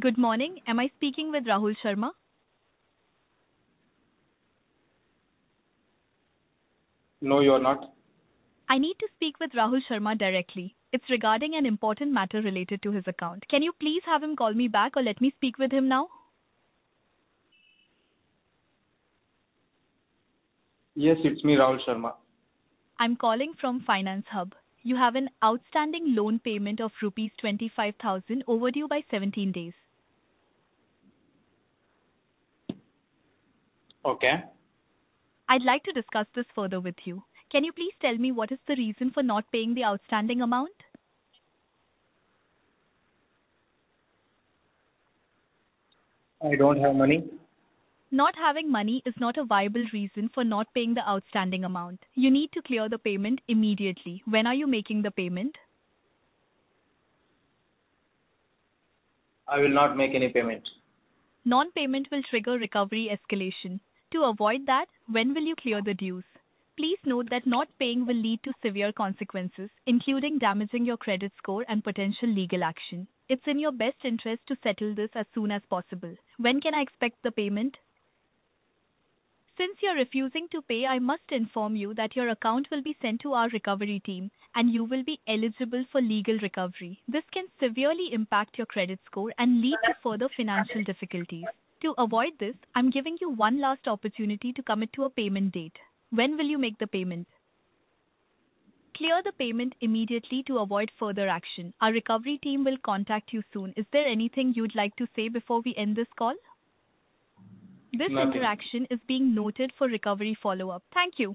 Good morning. Am I speaking with Rahul Sharma? No, you are not. I need to speak with Rahul Sharma directly. It's regarding an important matter related to his account. Can you please have him call me back or let me speak with him now? Yes, it's me, Rahul Sharma. I'm calling from Finance Hub. You have an outstanding loan payment of rupees 25,000 overdue by 17 days. Okay. I'd like to discuss this further with you. Can you please tell me what is the reason for not paying the outstanding amount? I don't have money. Not having money is not a viable reason for not paying the outstanding amount. You need to clear the payment immediately. When are you making the payment? I will not make any payment. Non-payment will trigger recovery escalation. To avoid that, when will you clear the dues? Please note that not paying will lead to severe consequences, including damaging your credit score and potential legal action. It's in your best interest to settle this as soon as possible. When can I expect the payment? Since you're refusing to pay, I must inform you that your account will be sent to our recovery team and you will be eligible for legal recovery. This can severely impact your credit score and lead to further financial difficulties. To avoid this, I'm giving you one last opportunity to commit to a payment date. When will you make the payment? Clear the payment immediately to avoid further action. Our recovery team will contact you soon. Is there anything you'd like to say before we end this call? This Nothing. interaction is being noted for recovery follow-up. Thank you.